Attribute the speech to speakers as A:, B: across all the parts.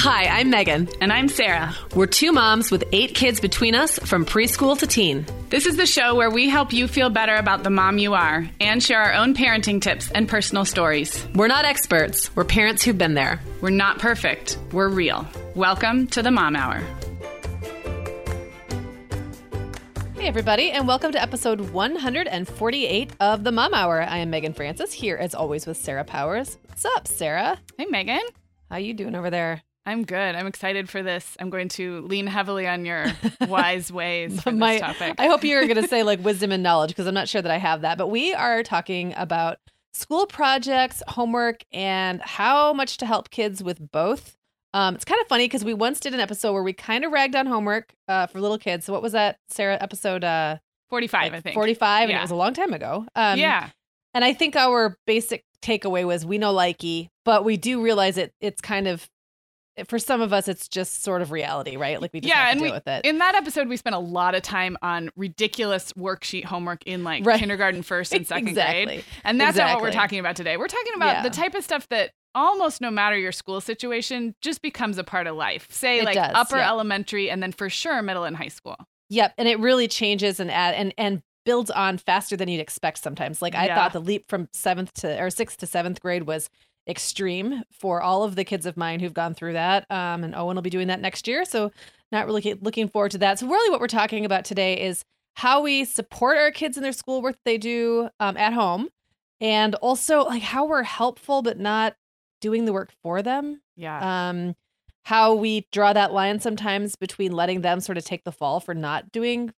A: Hi, I'm Megan.
B: And I'm Sarah.
A: We're two moms with 8 kids between us from preschool to teen.
B: This is the show where we help you feel better about the mom you are and share our own parenting tips and personal stories.
A: We're not experts. We're parents who've been there.
B: We're not perfect. We're real. Welcome to the Mom Hour.
C: Hey, everybody, and welcome to episode 148 of the Mom Hour. I am Megan Francis, here as always with Sarah Powers. What's up, Sarah?
B: Hey, Megan.
C: How you doing over there?
B: I'm good. I'm excited for this. I'm going to lean heavily on your wise ways for this topic.
C: I hope you're going to say like wisdom and knowledge, because I'm not sure that I have that. But we are talking about school projects, homework, and how much to help kids with both. It's kind of funny because we once did an episode where we kind of ragged on homework for little kids. So what was that, Sarah? Episode
B: 45, I think.
C: 45, and it was a long time ago.
B: Yeah.
C: And I think our basic takeaway was we know likey, but we do realize it's kind of, for some of us, it's just sort of reality, right? Like we just have to deal with it.
B: In that episode, we spent a lot of time on ridiculous worksheet homework in kindergarten, first and second grade. And that's not what we're talking about today. We're talking about the type of stuff that almost no matter your school situation just becomes a part of life. Say upper elementary and then for sure middle and high school.
C: Yep. And it really changes and builds on faster than you'd expect sometimes. Like I thought the leap from 6th to 7th grade was extreme for all of the kids of mine who've gone through that. And Owen will be doing that next year. So not really looking forward to that. So really what we're talking about today is how we support our kids in their schoolwork that they do at home. And also like how we're helpful, but not doing the work for them.
B: Yeah.
C: How we draw that line sometimes between letting them sort of take the fall for not doing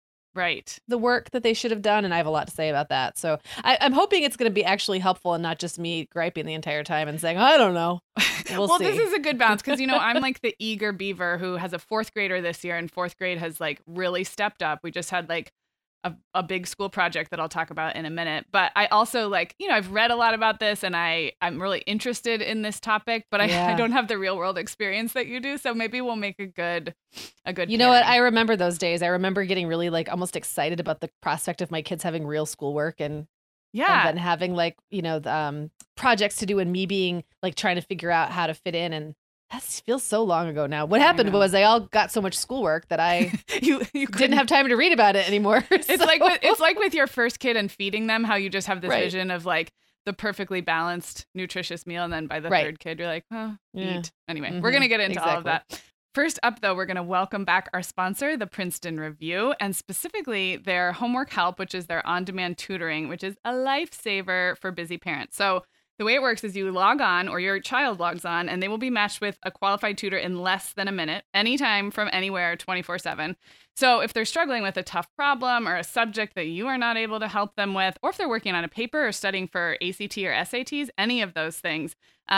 C: the work that they should have done. And I have a lot to say about that. So I'm hoping it's going to be actually helpful and not just me griping the entire time and saying, I don't know. We'll see.
B: This is a good balance because, I'm like the eager beaver who has a 4th grader this year, and 4th grade has like really stepped up. We just had like a big school project that I'll talk about in a minute. But I also I've read a lot about this and I'm really interested in this topic, but I don't have the real world experience that you do. So maybe we'll make a good
C: You know what? I remember those days. I remember getting really like almost excited about the prospect of my kids having real schoolwork and then having projects to do and me being like trying to figure out how to fit in. And that feels so long ago now. What happened was they all got so much schoolwork that I
B: you
C: didn't have time to read about it anymore.
B: It's like with your first kid and feeding them, how you just have this vision of like the perfectly balanced, nutritious meal. And then by the 3rd kid, you're like, eat. Anyway, we're going to get into all of that. First up, though, we're going to welcome back our sponsor, the Princeton Review, and specifically their homework help, which is their on-demand tutoring, which is a lifesaver for busy parents. So the way it works is you log on or your child logs on and they will be matched with a qualified tutor in less than a minute, anytime from anywhere, 24/7. So if they're struggling with a tough problem or a subject that you are not able to help them with, or if they're working on a paper or studying for ACT or SATs, any of those things,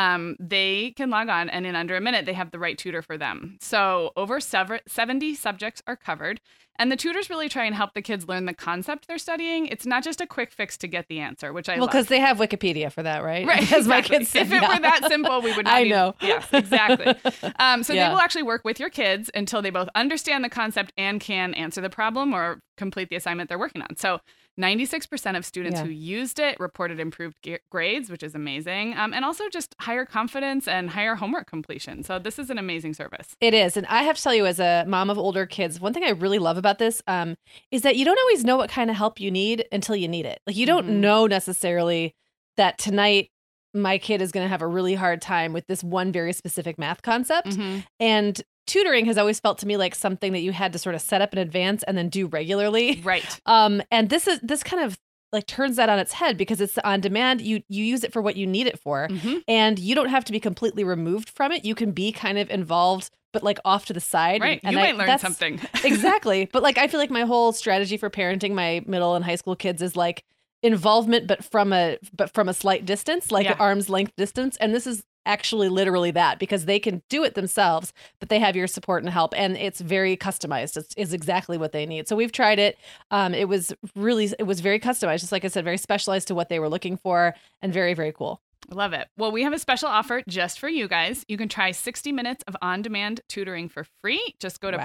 B: they can log on and in under a minute, they have the right tutor for them. So over 70 subjects are covered. And the tutors really try and help the kids learn the concept they're studying. It's not just a quick fix to get the answer, which I love.
C: Well, because they have Wikipedia for that, right?
B: Right.
C: Because
B: exactly.
C: my kids said,
B: if it were that simple, we would not
C: know.
B: Yes, exactly. So they will actually work with your kids until they both understand the concept and can answer the problem or complete the assignment they're working on. So 96% of students who used it reported improved grades, which is amazing. And also just higher confidence and higher homework completion. So this is an amazing service.
C: It is. And I have to tell you, as a mom of older kids, one thing I really love about this is that you don't always know what kind of help you need until you need it. Like you don't know necessarily that tonight my kid is going to have a really hard time with this one very specific math concept. And tutoring has always felt to me like something that you had to sort of set up in advance and then do regularly.
B: Right.
C: And this kind of like turns that on its head because it's on demand. You use it for what you need it for, and you don't have to be completely removed from it. You can be kind of involved, but like off to the side.
B: Right. And you might learn something.
C: Exactly. But like, I feel like my whole strategy for parenting my middle and high school kids is like involvement, but from a slight distance, like arm's length distance. And this is actually literally that, because they can do it themselves, but they have your support and help, and it's very customized. It's exactly what they need. So we've tried it. It was very customized, just like I said, very specialized to what they were looking for, and very, very cool.
B: Love it. Well, we have a special offer just for you guys. You can try 60 minutes of on-demand tutoring for free. Just go to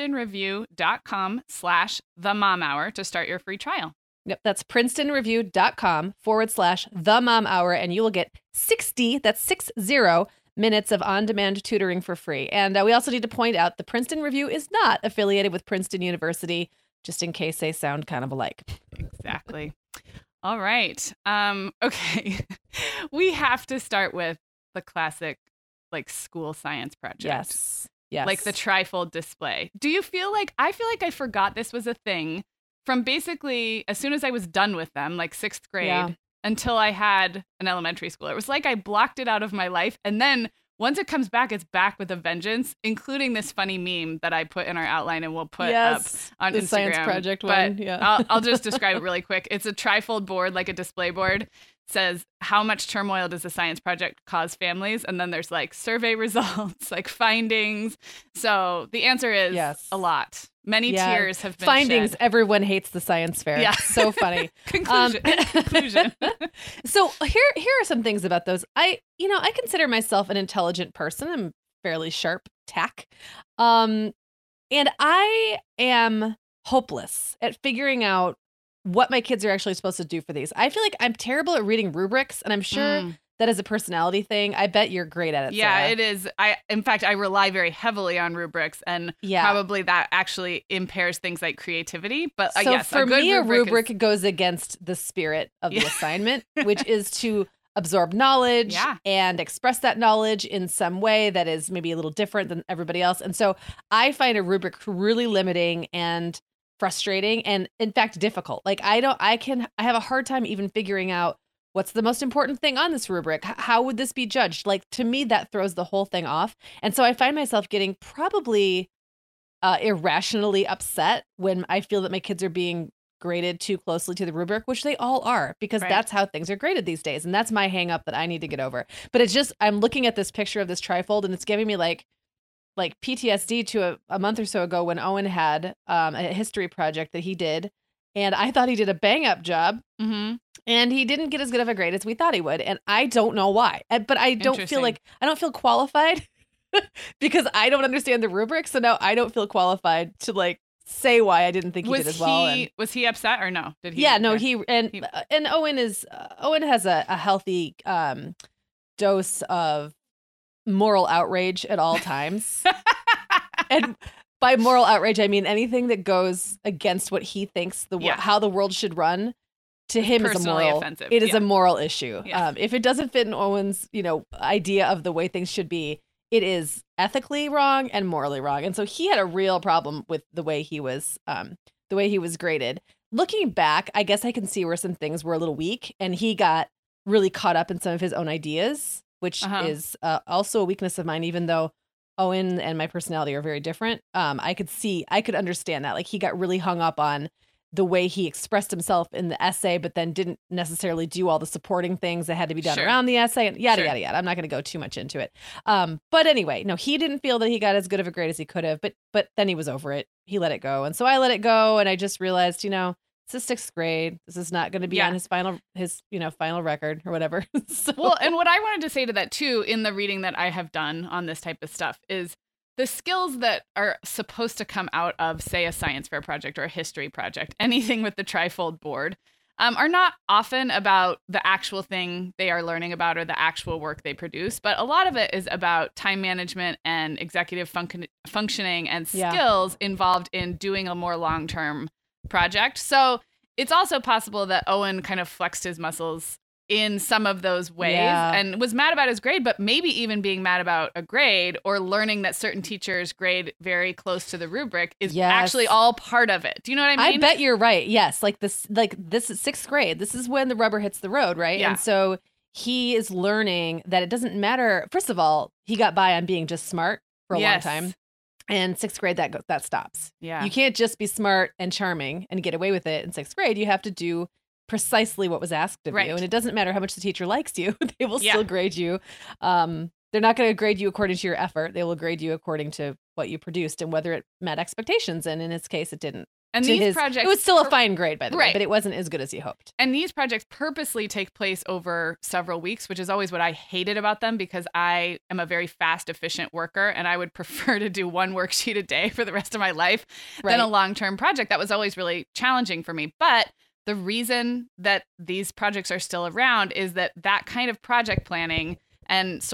B: princetonreview.com/themomhour to start your free trial.
C: Yep, that's princetonreview.com/themomhour, and you will get 60, that's 60 minutes of on-demand tutoring for free. And we also need to point out the Princeton Review is not affiliated with Princeton University, just in case they sound kind of alike.
B: Exactly. All right. Okay. We have to start with the classic, like, school science project.
C: Yes. Yes.
B: Like the trifold display. Do you feel like, I feel like I forgot this was a thing from basically as soon as I was done with them, like 6th grade, until I had an elementary school. It was like I blocked it out of my life. And then once it comes back, it's back with a vengeance, including this funny meme that I put in our outline and we'll put up on
C: the
B: Instagram.
C: Science Project
B: but
C: one. Yeah.
B: I'll just describe it really quick. It's a trifold board, like a display board. Says, how much turmoil does a science project cause families? And then there's like survey results, like findings. So the answer is a lot. Many tears have been
C: findings.
B: shed.
C: Everyone hates the science fair.
B: Yeah.
C: So funny.
B: Conclusion.
C: So here are some things about those. I consider myself an intelligent person. I'm fairly sharp tack. And I am hopeless at figuring out what my kids are actually supposed to do for these. I feel like I'm terrible at reading rubrics, and I'm sure that is a personality thing. I bet you're great at it.
B: Yeah,
C: Sarah.
B: it is. In fact, I rely very heavily on rubrics, and probably that actually impairs things like creativity. But
C: so
B: yes,
C: for me, a rubric goes against the spirit of the assignment, which is to absorb knowledge and express that knowledge in some way that is maybe a little different than everybody else. And so I find a rubric really limiting and frustrating, and in fact difficult. Like I have a hard time even figuring out what's the most important thing on this rubric. How would this be judged? Like, to me, that throws the whole thing off. And so I find myself getting probably irrationally upset when I feel that my kids are being graded too closely to the rubric, which they all are, because that's how things are graded these days. And that's my hang up that I need to get over. But it's just, I'm looking at this picture of this trifold, and it's giving me like PTSD to a month or so ago when Owen had a history project that he did. And I thought he did a bang up job. Mm-hmm. And he didn't get as good of a grade as we thought he would. And I don't know why. But I don't feel qualified because I don't understand the rubric. So now I don't feel qualified to like say why I didn't think he did as well.
B: Was he upset or no? Did he?
C: Yeah, no, and Owen has a healthy dose of moral outrage at all times. And by moral outrage, I mean anything that goes against what he thinks how the world should run. To him is a moral. Offensive. It is a moral issue. Yeah. If it doesn't fit in Owen's, idea of the way things should be, it is ethically wrong and morally wrong. And so he had a real problem with the way he was graded. Looking back, I guess I can see where some things were a little weak, and he got really caught up in some of his own ideas, which is also a weakness of mine. Even though Owen and my personality are very different, I could understand that. Like, he got really hung up on the way he expressed himself in the essay, but then didn't necessarily do all the supporting things that had to be done around the essay, and yada, yada, yada. I'm not going to go too much into it. But anyway, no, he didn't feel that he got as good of a grade as he could have, but then he was over it. He let it go. And so I let it go. And I just realized, it's a 6th grade. This is not going to be on his final record or whatever. So.
B: Well, and what I wanted to say to that too, in the reading that I have done on this type of stuff, is the skills that are supposed to come out of, say, a science fair project or a history project, anything with the trifold board, are not often about the actual thing they are learning about or the actual work they produce. But a lot of it is about time management and executive functioning and skills involved in doing a more long-term project. So it's also possible that Owen kind of flexed his muscles in some of those ways and was mad about his grade, but maybe even being mad about a grade or learning that certain teachers grade very close to the rubric is actually all part of it. Do you know what I mean?
C: I bet you're right. Yes. This is 6th grade. This is when the rubber hits the road, right? Yeah. And so he is learning that it doesn't matter. First of all, he got by on being just smart for a long time. And 6th grade, that stops. Yeah. You can't just be smart and charming and get away with it in 6th grade. You have to do precisely what was asked of you. And it doesn't matter how much the teacher likes you. They will still grade you. They're not going to grade you according to your effort. They will grade you according to what you produced and whether it met expectations. And in his case, it didn't.
B: And these projects,
C: it was still a fine grade, by the way, but it wasn't as good as he hoped.
B: And these projects purposely take place over several weeks, which is always what I hated about them, because I am a very fast, efficient worker, and I would prefer to do one worksheet a day for the rest of my life than a long-term project. That was always really challenging for me. But the reason that these projects are still around is that kind of project planning and sort of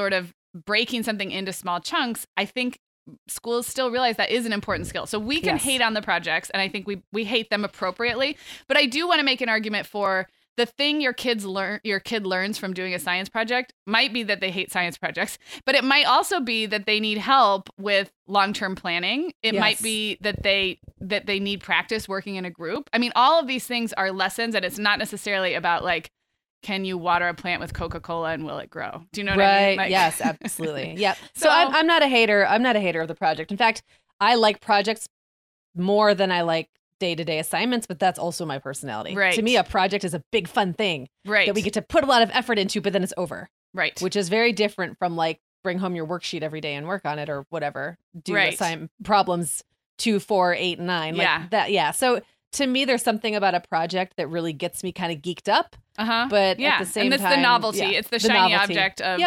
B: breaking something into small chunks, I think schools still realize that is an important skill. So we can hate on the projects, and I think we hate them appropriately. But I do want to make an argument for the thing your kid learns from doing a science project might be that they hate science projects, but it might also be that they need help with long-term planning. It might be that they need practice working in a group. I mean, all of these things are lessons, and it's not necessarily about like, can you water a plant with Coca-Cola and will it grow? Do you know what I mean?
C: Right. Yes, absolutely. Yep. So I'm not a hater. I'm not a hater of the project. In fact, I like projects more than I like day-to-day assignments, but that's also my personality.
B: Right.
C: To me, a project is a big fun thing that we get to put a lot of effort into, but then it's over.
B: Right.
C: Which is very different from like bring home your worksheet every day and work on it or whatever. Do assignment problems 2, 4, 8, 9. Like that. Yeah. So to me, there's something about a project that really gets me kind of geeked up. But at the same time,
B: and it's the novelty. It's the shiny object of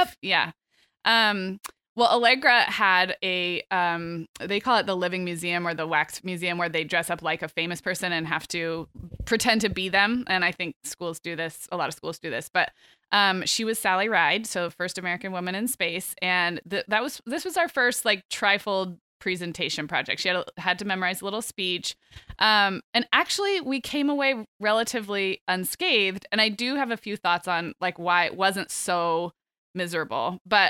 B: well, Allegra had a, they call it the Living Museum or the Wax Museum, where they dress up like a famous person and have to pretend to be them. And I think schools do this. A lot of schools do this. But she was Sally Ride, so first American woman in space. And this was our first like trifold presentation project. She had to memorize a little speech. And actually, we came away relatively unscathed. And I do have a few thoughts on like why it wasn't so miserable. But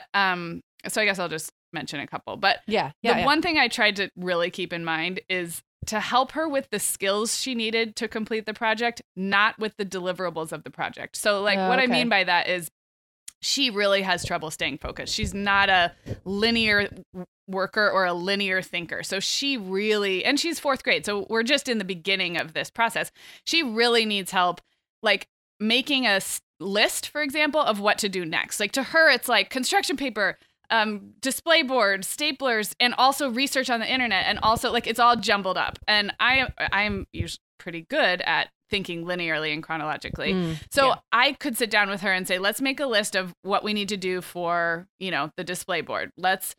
B: so I guess I'll just mention a couple. But one thing I tried to really keep in mind is to help her with the skills she needed to complete the project, not with the deliverables of the project. So like what I mean by that is she really has trouble staying focused. She's not a linear worker or a linear thinker. So she really, and she's 4th grade. So we're just in the beginning of this process. She really needs help, like making a list, for example, of what to do next. Like to her, it's like construction paper, display board, staplers, and also research on the internet. And also like, it's all jumbled up. And I'm usually pretty good at thinking linearly and chronologically. I could sit down with her and say, let's make a list of what we need to do for, the display board. Let's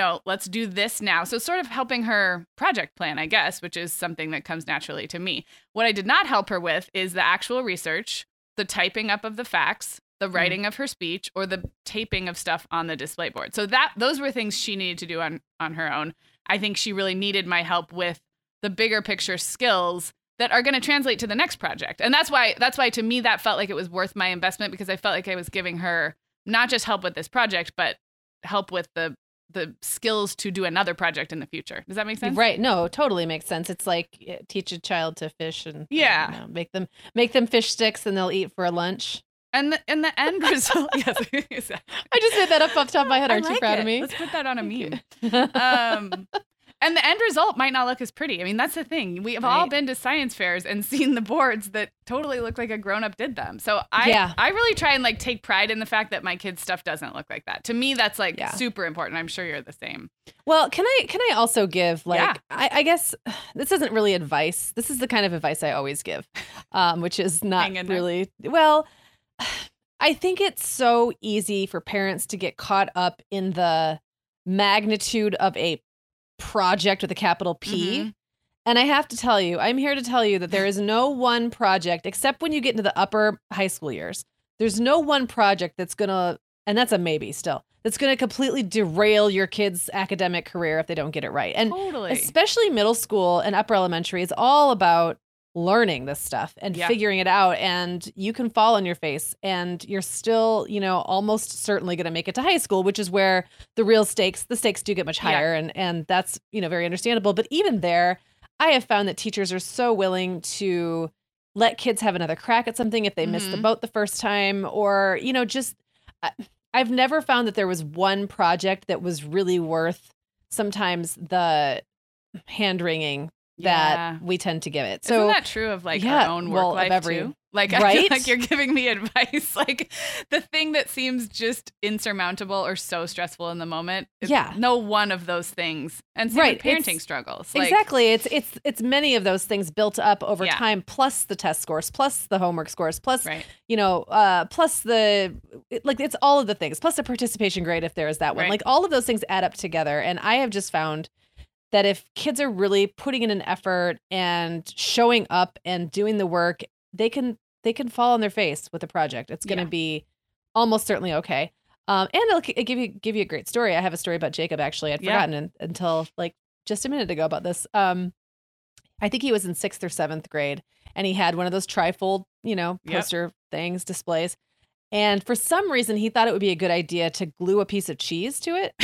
B: do this now. So sort of helping her project plan, I guess, which is something that comes naturally to me. What I did not help her with is the actual research, the typing up of the facts, the writing of her speech, or the taping of stuff on the display board. So those were things she needed to do on her own. I think she really needed my help with the bigger picture skills that are going to translate to the next project. And that's why to me that felt like it was worth my investment, because I felt like I was giving her not just help with this project, but help with the skills to do another project in the future. Does that make sense?
C: Right. No, totally makes sense. It's like teach a child to fish and make them fish sticks and they'll eat for lunch.
B: And the end result, yes. Exactly.
C: I just made that up off the top of my head. Aren't you proud of me?
B: Let's put that on a meme. And the end result might not look as pretty. I mean, that's the thing. We have all been to science fairs and seen the boards that totally look like a grown-up did them. So I really try and like take pride in the fact that my kids' stuff doesn't look like that. To me, that's like super important. I'm sure you're the same.
C: Well, can I also give I guess this isn't really advice. This is the kind of advice I always give, which is not really well. I think it's so easy for parents to get caught up in the magnitude of a project with a capital P. Mm-hmm. And I have to tell you, I'm here to tell you that there is no one project, except when you get into the upper high school years, there's no one project that's going to, and that's a maybe still, that's going to completely derail your kid's academic career if they don't get it right. And especially middle school and upper elementary is all about learning this stuff and figuring it out, and you can fall on your face and you're still, almost certainly going to make it to high school, which is where the stakes do get much higher. And that's, very understandable. But even there, I have found that teachers are so willing to let kids have another crack at something if they missed the boat the first time, or, I've never found that there was one project that was really worth sometimes the hand-wringing that we tend to give it. So
B: isn't that true of like our own work life too? Like I feel like you're giving me advice. Like the thing that seems just insurmountable or so stressful in the moment. No one of those things. And same with parenting struggles.
C: Exactly. It's many of those things built up over time, plus the test scores, plus the homework scores, plus plus it's all of the things, plus the participation grade if there is that one. Like all of those things add up together. And I have just found that if kids are really putting in an effort and showing up and doing the work, they can fall on their face with a project. It's going to be almost certainly okay. And it'll give you a great story. I have a story about Jacob, actually. I'd forgotten until like just a minute ago about this. I think he was in 6th or 7th grade, and he had one of those trifold, poster things, displays. And for some reason, he thought it would be a good idea to glue a piece of cheese to it.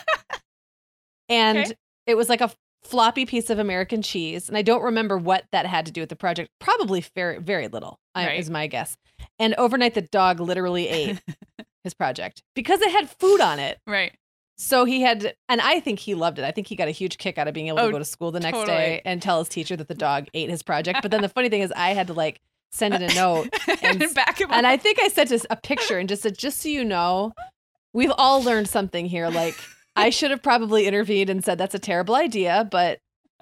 C: And it was like a floppy piece of American cheese. And I don't remember what that had to do with the project. Probably very, very little, is my guess. And overnight, the dog literally ate his project because it had food on it.
B: Right.
C: So he had, and I think he loved it. I think he got a huge kick out of being able to go to school the next day and tell his teacher that the dog ate his project. But then the funny thing is I had to like send in a note and back him up. And I think I sent a picture and just said, just so you know, we've all learned something here. Like I should have probably intervened and said, that's a terrible idea. But,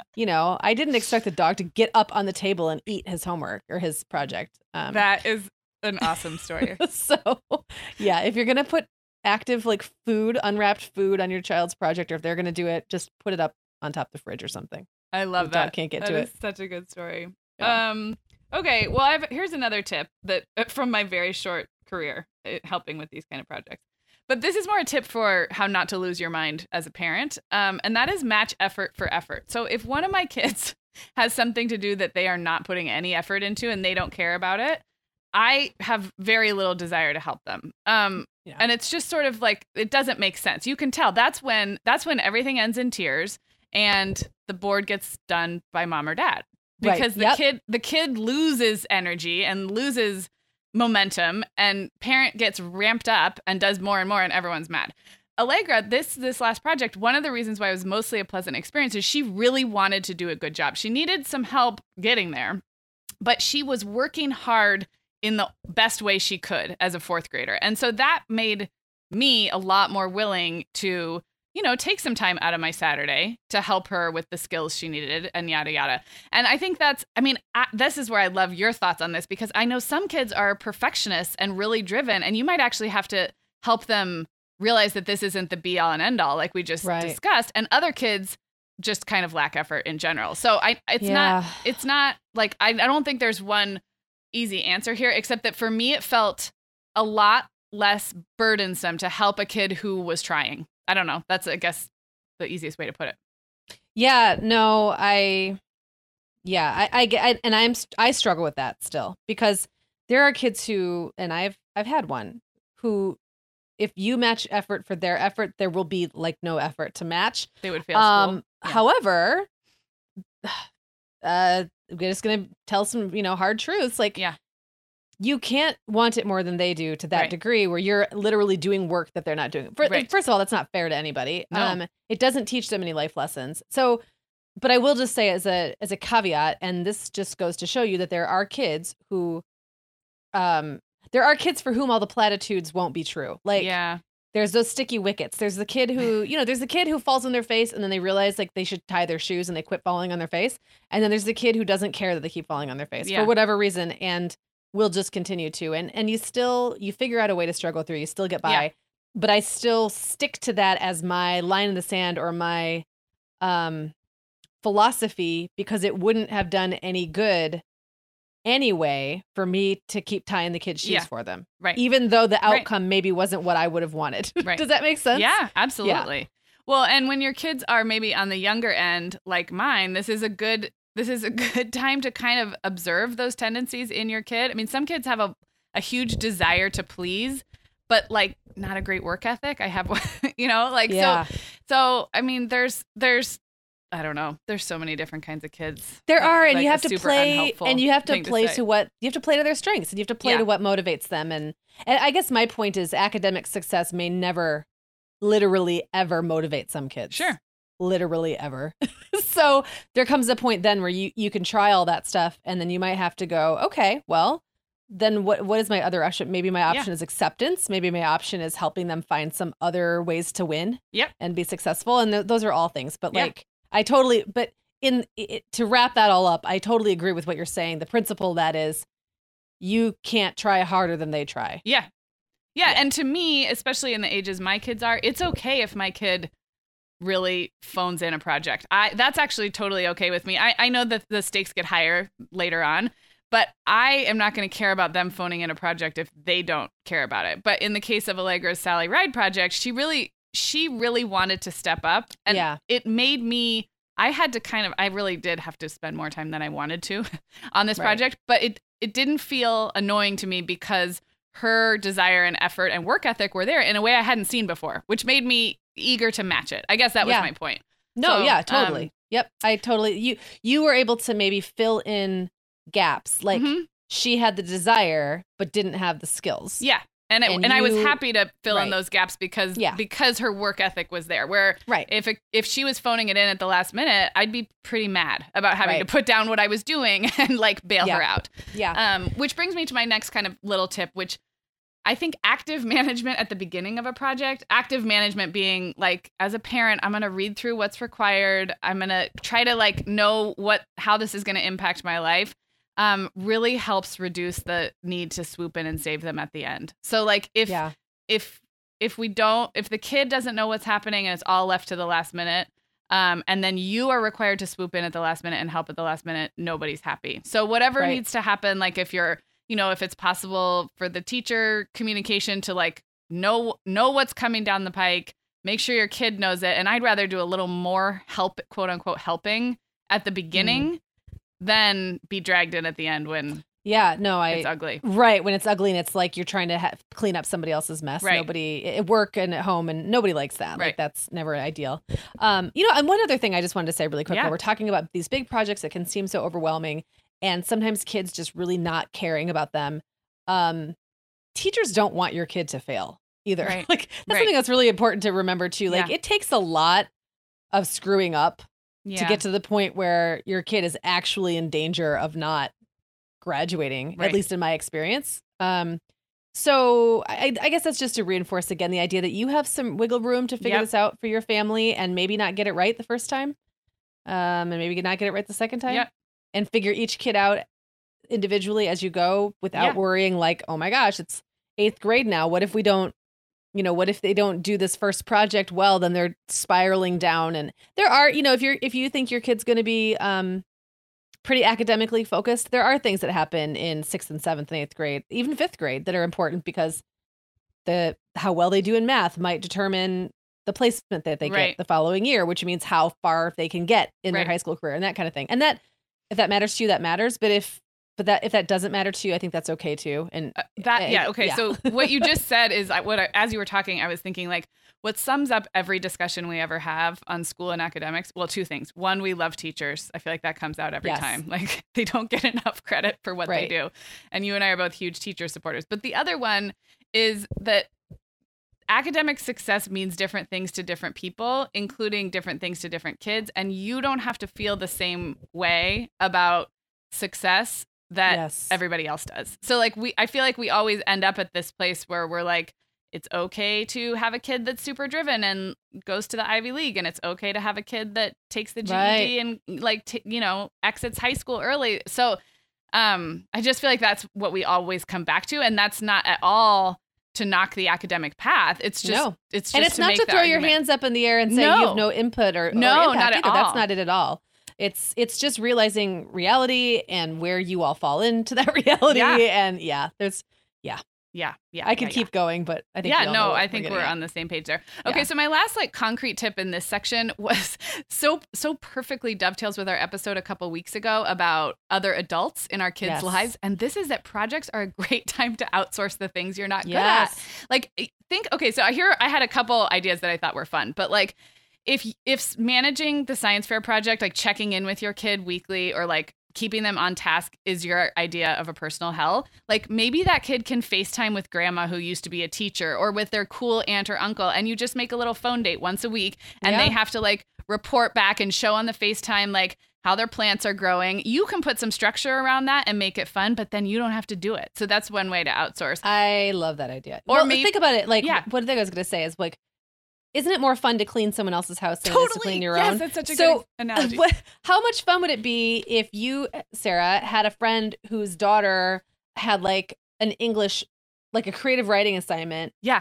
C: I didn't expect the dog to get up on the table and eat his homework or his project.
B: That is an awesome story.
C: So, yeah, if you're going to put active like unwrapped food on your child's project, or if they're going to do it, just put it up on top of the fridge or something.
B: I love that.
C: Can't get to it.
B: Such a good story. Yeah. Okay, well, here's another tip that from my very short career helping with these kind of projects. But this is more a tip for how not to lose your mind as a parent, and that is match effort for effort. So if one of my kids has something to do that they are not putting any effort into and they don't care about it, I have very little desire to help them. And it's just sort of like, it doesn't make sense. You can tell that's when everything ends in tears and the board gets done by mom or dad, because the kid loses energy and loses momentum, and parent gets ramped up and does more and more, and everyone's mad. Allegra, this last project, one of the reasons why it was mostly a pleasant experience is she really wanted to do a good job. She needed some help getting there, but she was working hard in the best way she could as a 4th grader. And so that made me a lot more willing to, take some time out of my Saturday to help her with the skills she needed and yada, yada. And I think this is where I love your thoughts on this, because I know some kids are perfectionists and really driven, and you might actually have to help them realize that this isn't the be all and end all, like we just discussed. And other kids just kind of lack effort in general. So it's not like, I don't think there's one easy answer here, except that for me, it felt a lot less burdensome to help a kid who was trying. I don't know. That's, I guess, the easiest way to put it.
C: Yeah, no, I struggle with that still, because there are kids who, and I've had one who, if you match effort for their effort, there will be like no effort to match.
B: They would fail school.
C: Yeah. However, we're just going to tell some, hard truths. Like, you can't want it more than they do to that degree, where you're literally doing work that they're not doing. First of all, that's not fair to anybody. No. It doesn't teach them any life lessons. So, but I will just say as a caveat, and this just goes to show you that there are kids who, there are kids for whom all the platitudes won't be true. Like, there's those sticky wickets. There's the kid who, there's the kid who falls on their face and then they realize like they should tie their shoes and they quit falling on their face. And then there's the kid who doesn't care that they keep falling on their face for whatever reason, and will just continue to. And you figure out a way to struggle through. You still get by. Yeah. But I still stick to that as my line in the sand or my philosophy, because it wouldn't have done any good anyway for me to keep tying the kids' shoes for them. Right. Even though the outcome maybe wasn't what I would have wanted. Right. Does that make sense?
B: Yeah, absolutely. Yeah. Well, and when your kids are maybe on the younger end, like mine, this is a good time to kind of observe those tendencies in your kid. I mean, some kids have a huge desire to please, but like not a great work ethic. I have, so I mean, there's I don't know. There's so many different kinds of kids.
C: There are, and you have to play, and you have to play to what you have to play to their strengths, and you have to play to what motivates them. And I guess my point is, academic success may never, literally ever motivate some kids.
B: Sure,
C: literally ever. So there comes a point then where you can try all that stuff, and then you might have to go, okay, well, then what is my other option? Maybe my option is acceptance. Maybe my option is helping them find some other ways to win. And be successful. And those are all things, but like. To wrap that all up, I totally agree with what you're saying. The principle that is, you can't try harder than they try.
B: Yeah. And to me, especially in the ages my kids are, it's okay if my kid really phones in a project. That's actually totally okay with me. I know that the stakes get higher later on, But I am not going to care about them phoning in a project if they don't care about it. But in the case of Allegra's Sally Ride project, she really wanted to step up. And it made me, I really did have to spend more time than I wanted to on this project. But it didn't feel annoying to me because her desire and effort and work ethic were there in a way I hadn't seen before, which made me eager to match it. I guess that was my point.
C: No, totally. Yep. I totally, you were able to maybe fill in gaps. Like she had the desire, but didn't have the skills.
B: Yeah. And I was happy to fill in those gaps because her work ethic was there. Where if she was phoning it in at the last minute, I'd be pretty mad about having to put down what I was doing and like bail her out. Yeah. Which brings me to my next kind of little tip, which I think active management at the beginning of a project, active management being like, as a parent, I'm going to read through what's required. I'm going to try to like know how this is going to impact my life. Really helps reduce the need to swoop in and save them at the end. So like if the kid doesn't know what's happening and it's all left to the last minute, and then you are required to swoop in at the last minute and help at the last minute, nobody's happy. So whatever needs to happen, like if it's possible for the teacher communication to like know what's coming down the pike, make sure your kid knows it. And I'd rather do a little more quote unquote at the beginning than be dragged in at the end when it's ugly. Right. When it's ugly and it's like you're trying to clean up somebody else's mess. Right. Nobody at work and at home, and nobody likes that. Right. Like that's never ideal. And one other thing I just wanted to say really quick, when we're talking about these big projects that can seem so overwhelming and sometimes kids just really not caring about them. Teachers don't want your kid to fail either. Right. Like that's something that's really important to remember too. Like it takes a lot of screwing up to get to the point where your kid is actually in danger of not graduating, at least in my experience. So I guess that's just to reinforce again the idea that you have some wiggle room to figure this out for your family and maybe not get it right the first time. And maybe not get it right the second time. And figure each kid out individually as you go without worrying like, oh my gosh, it's 8th grade now. What if we don't, what if they don't do this first project well, then they're spiraling down. And there are, if you think your kid's going to be pretty academically focused, there are things that happen in 6th and 7th and 8th grade, even 5th grade, that are important because how well they do in math might determine the placement that they get the following year, which means how far they can get in their high school career and that kind of thing. And that, if that matters to you, that matters. But if that doesn't matter to you, I think that's okay too. And So what you just said is as you were talking, I was thinking like what sums up every discussion we ever have on school and academics. Well, 2 things. One, we love teachers. I feel like that comes out every time. Like they don't get enough credit for what they do. And you and I are both huge teacher supporters. But the other one is that academic success means different things to different people, including different things to different kids. And you don't have to feel the same way about success that everybody else does. So like I feel like we always end up at this place where we're like, it's okay to have a kid that's super driven and goes to the Ivy League. And it's okay to have a kid that takes the GED and like, exits high school early. So I just feel like that's what we always come back to. And that's not at all to knock the academic path. It's just, it's just,
C: and it's not to throw your hands up in the air and say you have no input or
B: no,
C: impact
B: not at
C: either.
B: all.
C: That's not it at all. It's just realizing reality and where you all fall into that reality. And I could keep going, but I think
B: I think we're on the same page there. Okay, so my last like concrete tip in this section was so perfectly dovetails with our episode a couple weeks ago about other adults in our kids' lives, and this is that projects are a great time to outsource the things you're not good at. Like so here I had a couple ideas that I thought were fun, but like if managing the science fair project, like checking in with your kid weekly or like keeping them on task is your idea of a personal hell, like maybe that kid can FaceTime with grandma who used to be a teacher or with their cool aunt or uncle, and you just make a little phone date once a week and they have to like report back and show on the FaceTime like how their plants are growing. You can put some structure around that and make it fun, but then you don't have to do it. So that's one way to outsource.
C: I love that idea. Or maybe think about it like what I was going to say is like, isn't it more fun to clean someone else's house than it is to clean your own?
B: Yes, that's such a good analogy.
C: How much fun would it be if you, Sarah, had a friend whose daughter had like an English, like a creative writing assignment?
B: Yeah.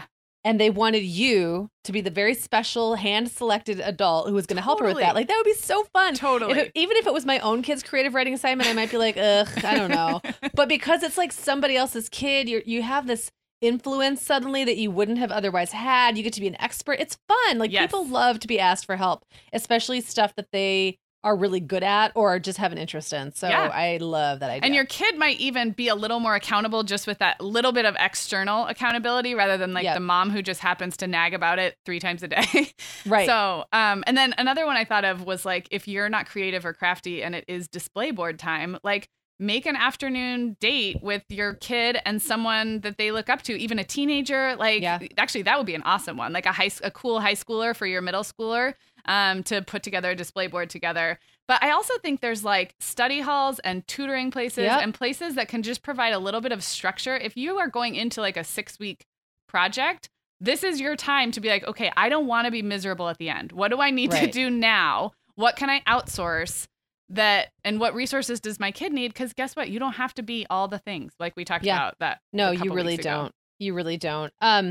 C: and they wanted you to be the very special hand-selected adult who was going to help her with that. Like, that would be so fun.
B: Totally.
C: Even if it was my own kid's creative writing assignment, I might be like, ugh, I don't know. But because it's like somebody else's kid, you have this influence suddenly that you wouldn't have otherwise had. You get to be an expert. It's fun. Like, people love to be asked for help, especially stuff that they are really good at or just have an interest in. So I love that idea.
B: And your kid might even be a little more accountable just with that little bit of external accountability rather than like the mom who just happens to nag about it 3 times a day.
C: Right.
B: So, and then another one I thought of was like, if you're not creative or crafty and it is display board time, like make an afternoon date with your kid and someone that they look up to, even a teenager. Like, actually, that would be an awesome one. Like a cool high schooler for your middle schooler. To put together a display board together. But I also think there's like study halls and tutoring places and places that can just provide a little bit of structure. If you are going into like a 6-week project, this is your time to be like, okay, I don't want to be miserable at the end. What do I need to do now? What can I outsource that? And what resources does my kid need? Because guess what? You don't have to be all the things like we talked about that.
C: No, you really don't. You really don't.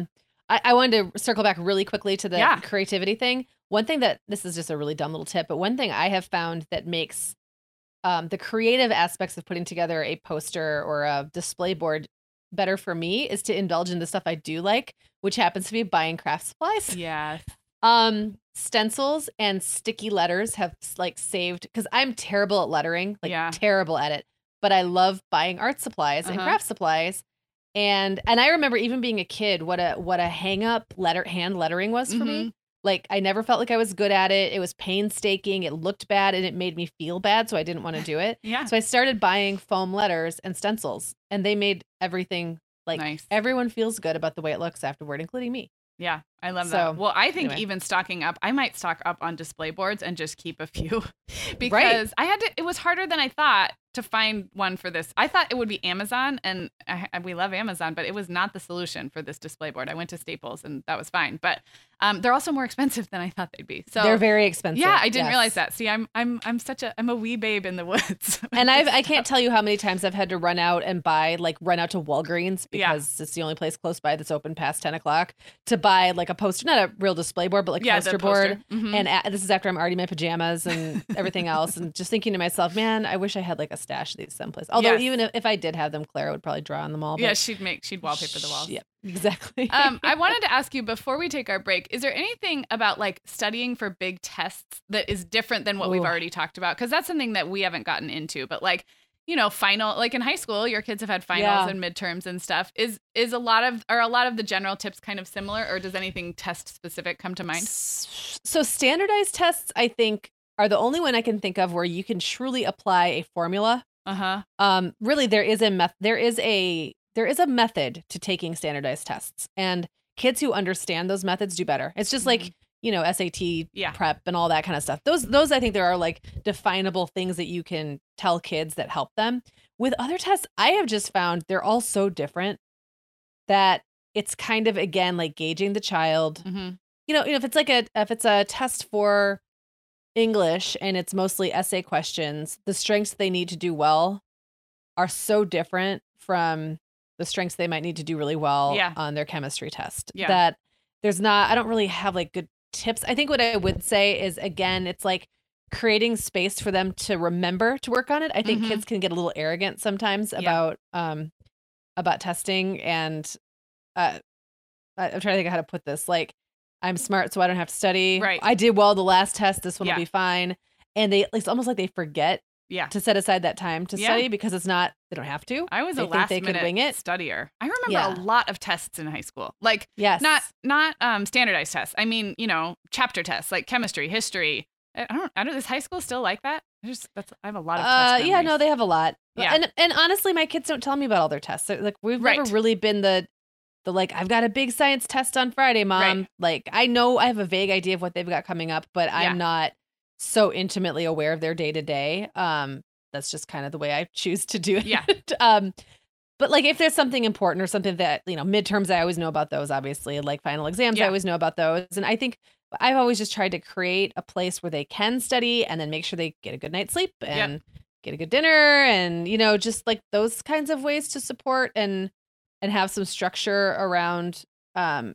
C: I wanted to circle back really quickly to the creativity thing. One thing that, this is just a really dumb little tip, but one thing I have found that makes the creative aspects of putting together a poster or a display board better for me is to indulge in the stuff I do like, which happens to be buying craft supplies.
B: Yes.
C: Stencils and sticky letters have like saved, because I'm terrible at lettering, like terrible at it, but I love buying art supplies and craft supplies. And I remember even being a kid, what a hang up hand lettering was for me. Like, I never felt like I was good at it. It was painstaking. It looked bad and it made me feel bad. So I didn't want to do it. So I started buying foam letters and stencils, and they made everything like everyone feels good about the way it looks afterward, including me.
B: Yeah, I love that. Well, I think even stocking up, I might stock up on display boards and just keep a few because it was harder than I thought to find one for this. I thought it would be Amazon, and we love Amazon, but it was not the solution for this display board. I went to Staples and that was fine, but they're also more expensive than I thought they'd be. So
C: they're very expensive.
B: Yeah, I didn't realize that. See, I'm a wee babe in the woods.
C: And I can't tell you how many times I've had to run out to Walgreens because it's the only place close by that's open past 10 o'clock to buy like a poster, not a real display board, but like a poster board. And this is after I'm already in my pajamas and everything else. And just thinking to myself, man, I wish I had like a stash of these someplace. Although even if I did have them, Clara would probably draw on them all. But
B: yeah, she'd wallpaper the walls.
C: Yeah, exactly.
B: I wanted to ask you before we take our break, is there anything about like studying for big tests that is different than what we've already talked about? Because that's something that we haven't gotten into, but like, you know, like in high school, your kids have had finals and midterms and stuff. Are a lot of the general tips kind of similar, or does anything test specific come to mind?
C: So standardized tests, I think, are the only one I can think of where you can truly apply a formula. Really, there is a method to taking standardized tests, and kids who understand those methods do better. It's just like, you know, SAT prep and all that kind of stuff. Those I think there are like definable things that you can tell kids that help them. With other tests, I have just found they're all so different that it's kind of, again, like gauging the child. You know, if it's a test for English and it's mostly essay questions, the strengths they need to do well are so different from the strengths they might need to do really well on their chemistry test. That I don't really have like good tips. I think what I would say is, again, it's like creating space for them to remember to work on it. I think kids can get a little arrogant sometimes about testing, and I'm trying to think of how to put this. Like, I'm smart, so I don't have to study.
B: Right.
C: I did well the last test. This one will be fine. And it's almost like they forget to set aside that time to study because they don't have to.
B: I was a last minute studier. I remember a lot of tests in high school. Like, not standardized tests. I mean, you know, chapter tests like chemistry, history. I don't, is high school still like that? I have a lot of test memories.
C: No, they have a lot. Yeah. And honestly, my kids don't tell me about all their tests. Like, we've never really been the like, I've got a big science test on Friday, Mom. Right. Like, I know I have a vague idea of what they've got coming up, but I'm not so intimately aware of their day to day. That's just kind of the way I choose to do it.
B: Yeah.
C: But like, if there's something important or something that, you know, midterms, I always know about those, obviously, like final exams, I always know about those. And I think I've always just tried to create a place where they can study and then make sure they get a good night's sleep and get a good dinner, and, you know, just like those kinds of ways to support and have some structure around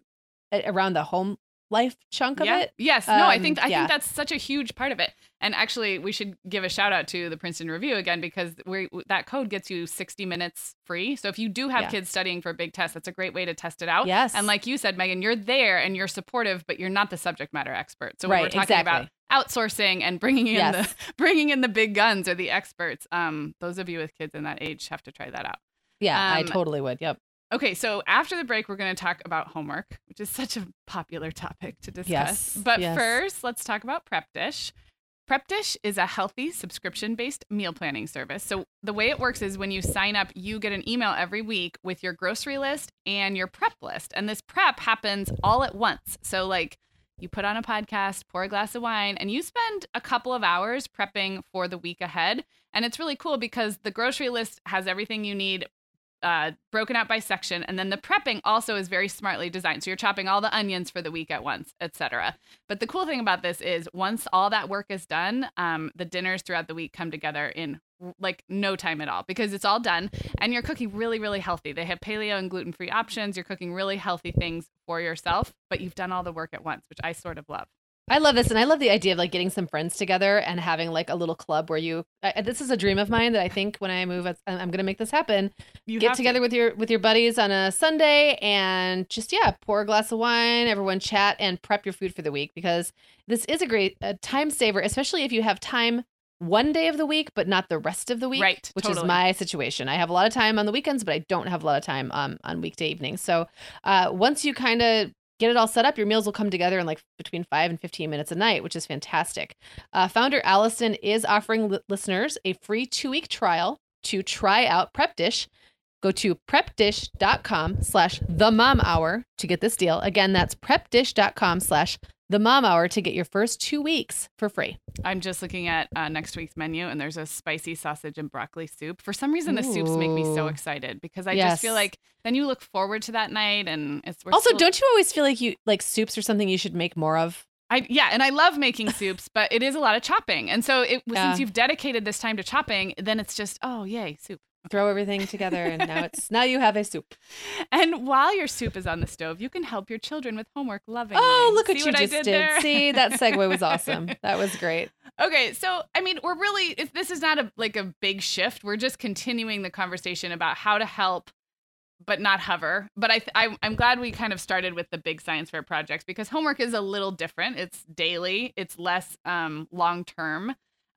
C: around the home life chunk of it.
B: Yes. No, I think that's such a huge part of it. And actually, we should give a shout out to the Princeton Review again, because that code gets you 60 minutes free. So if you do have kids studying for a big test, that's a great way to test it out.
C: Yes.
B: And like you said, Megan, you're there and you're supportive, but you're not the subject matter expert. So when we're talking about outsourcing and bringing in the big guns or the experts, those of you with kids in that age have to try that out.
C: Yeah, I totally would. Yep.
B: Okay, so after the break, we're going to talk about homework, which is such a popular topic to discuss.
C: Yes.
B: But first, let's talk about Prep Dish. Prep Dish is a healthy subscription-based meal planning service. So the way it works is when you sign up, you get an email every week with your grocery list and your prep list. And this prep happens all at once. So like you put on a podcast, pour a glass of wine, and you spend a couple of hours prepping for the week ahead. And it's really cool because the grocery list has everything you need broken out by section, and then the prepping also is very smartly designed. So you're chopping all the onions for the week at once, etc. But the cool thing about this is once all that work is done, the dinners throughout the week come together in like no time at all because it's all done, and you're cooking really, really healthy. They have paleo and gluten-free options. You're cooking really healthy things for yourself, but you've done all the work at once, which I sort of love.
C: I love this. And I love the idea of like getting some friends together and having like a little club where this is a dream of mine that I think when I move, I'm going to make this happen. Get together with your buddies on a Sunday and just, pour a glass of wine, everyone chat and prep your food for the week, because this is a great time saver, especially if you have time one day of the week, but not the rest of the week,
B: right?
C: Which is my situation. I have a lot of time on the weekends, but I don't have a lot of time on weekday evenings. So once you kind of get it all set up, your meals will come together in like between 5 and 15 minutes a night, which is fantastic. Founder Allison is offering listeners a free 2-week trial to try out Prep Dish. Go to prepdish.com/themomhour to get this deal. Again, that's prepdish.com/themomhour to get your first 2 weeks for free.
B: I'm just looking at next week's menu, and there's a spicy sausage and broccoli soup. For some reason, the soups make me so excited because I just feel like then you look forward to that night, and it's
C: also. Don't you always feel like soups are something you should make more of?
B: And I love making soups, but it is a lot of chopping, and so since you've dedicated this time to chopping, then it's just yay, soup.
C: Throw everything together, and now you have a soup.
B: And while your soup is on the stove, you can help your children with homework lovingly.
C: Oh, look what you just did. See, that segue was awesome. That was great.
B: Okay, so I mean, we're really this is not a big shift. We're just continuing the conversation about how to help, but not hover. But I'm glad we kind of started with the big science fair projects because homework is a little different. It's daily. It's less long term.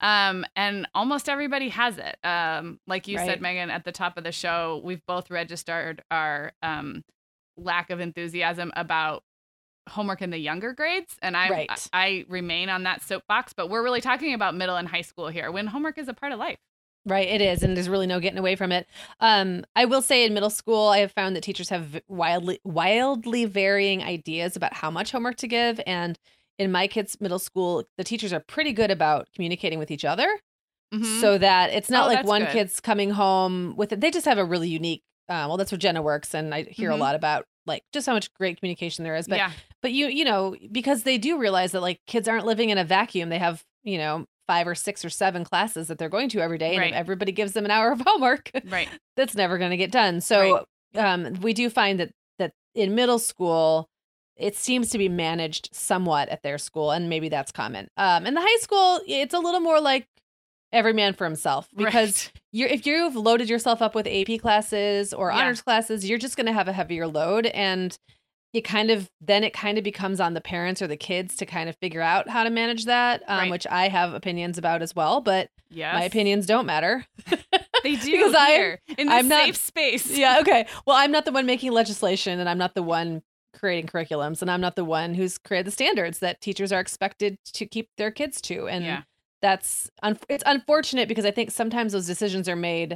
B: And almost everybody has it. Like you said, Megan, at the top of the show, we've both registered our lack of enthusiasm about homework in the younger grades. And I remain on that soapbox, but we're really talking about middle and high school here when homework is a part of life.
C: Right, it is. And there's really no getting away from it. I will say in middle school, I have found that teachers have wildly varying ideas about how much homework to give. And in my kids' middle school, the teachers are pretty good about communicating with each other so that it's not like one kid's coming home with it. They just have a really unique, that's where Jenna works. And I hear a lot about like just how much great communication there is. But you know, because they do realize that like kids aren't living in a vacuum. They have, 5 or 6 or 7 classes that they're going to every day. And if everybody gives them an hour of homework, that's never going to get done. So we do find that in middle school, it seems to be managed somewhat at their school, and maybe that's common. In the high school, it's a little more like every man for himself, because if you've loaded yourself up with AP classes or honors classes, you're just going to have a heavier load, and it kind of becomes on the parents or the kids to kind of figure out how to manage that, which I have opinions about as well, but my opinions don't matter.
B: They do because I'm safe not, space.
C: Yeah, okay. Well, I'm not the one making legislation, and I'm not the one creating curriculums, and I'm not the one who's created the standards that teachers are expected to keep their kids to. And it's unfortunate because I think sometimes those decisions are made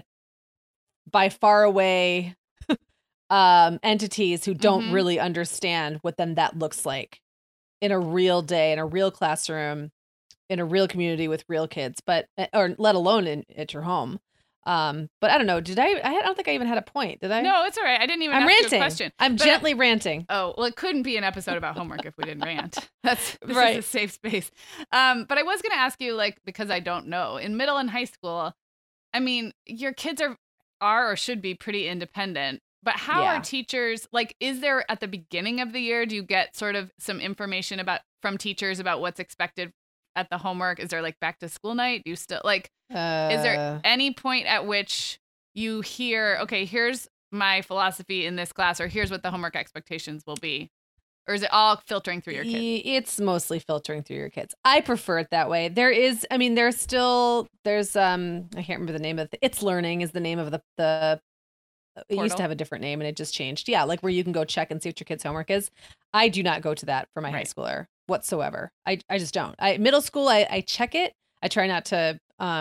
C: by far away entities who don't really understand what then that looks like in a real day, in a real classroom, in a real community with real kids, or let alone at your home. But I don't know. I don't think I even had a point. Did I?
B: No, it's all right. I didn't even ask you a question.
C: I'm gently ranting.
B: Oh, well, it couldn't be an episode about homework if we didn't rant. This is a safe space. But I was going to ask you, because I don't know, in middle and high school, I mean, your kids are or should be pretty independent, But how are teachers, like, is there at the beginning of the year, do you get sort of some information from teachers about what's expected at the homework? Is there like back to school night? Do you still like, is there any point at which you hear, okay, here's my philosophy in this class, or here's what the homework expectations will be? Or is it all filtering through your kids?
C: It's mostly filtering through your kids. I prefer it that way. There's I can't remember the name of it. It's Learning is the name of the it used to have a different name and it just changed. Yeah, like where you can go check and see what your kid's homework is. I do not go to that for my high schooler whatsoever. I just don't. Middle school, I check it. I try not to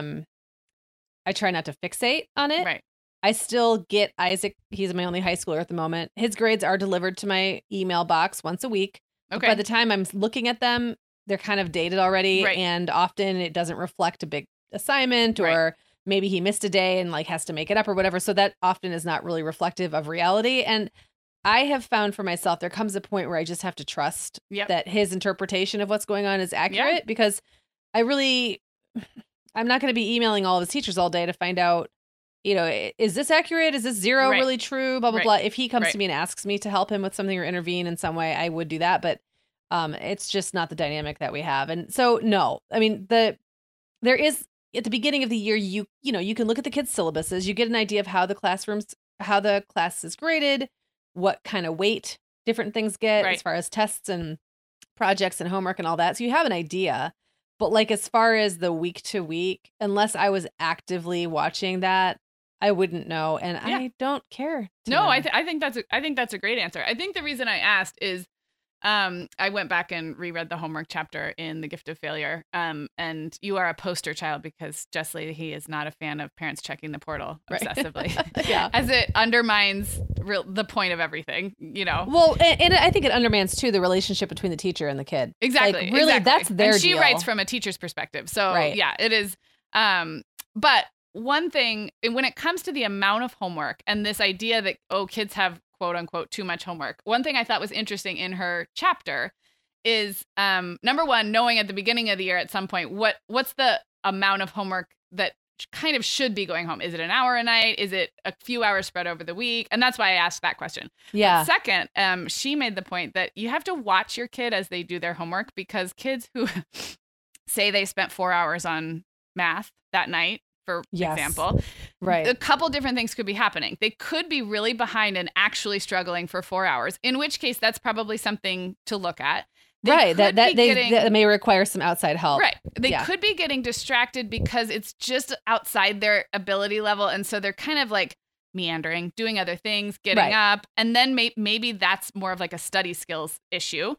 C: fixate on it.
B: Right.
C: I still get Isaac. He's my only high schooler at the moment. His grades are delivered to my email box once a week. Okay. By the time I'm looking at them, they're kind of dated already. Right. And often it doesn't reflect a big assignment or maybe he missed a day and like has to make it up or whatever. So that often is not really reflective of reality. And I have found for myself, there comes a point where I just have to trust that his interpretation of what's going on is accurate because I'm not going to be emailing all of his teachers all day to find out, is this accurate? Is this zero really true? Blah, blah, blah. If he comes to me and asks me to help him with something or intervene in some way, I would do that. But it's just not the dynamic that we have. And so, no, I mean, there is at the beginning of the year, you can look at the kids' syllabuses, you get an idea of how the class is graded, what kind of weight different things get as far as tests and projects and homework and all that. So you have an idea. But like as far as the week to week, unless I was actively watching that, I wouldn't know, and I don't care.
B: I think that's a great answer. I think the reason I asked is, I went back and reread the homework chapter in The Gift of Failure, and you are a poster child because Jess Leahy is not a fan of parents checking the portal obsessively, as it undermines the point of everything,
C: Well, and I think it undermines too the relationship between the teacher and the kid.
B: Exactly,
C: like, really, that's their
B: and she
C: deal.
B: writes from a teacher's perspective, so it is. But one thing, when it comes to the amount of homework and this idea that, kids have quote unquote too much homework. One thing I thought was interesting in her chapter is, number one, knowing at the beginning of the year at some point, what's the amount of homework that kind of should be going home? Is it an hour a night? Is it a few hours spread over the week? And that's why I asked that question. Yeah. But second, she made the point that you have to watch your kid as they do their homework, because kids who say they spent 4 hours on math that night, for example, a couple different things could be happening. They could be really behind and actually struggling for 4 hours, in which case that's probably something to look at.
C: That may require some outside help.
B: Right. They could be getting distracted because it's just outside their ability level. And so they're kind of like meandering, doing other things, getting up. And then maybe that's more of like a study skills issue.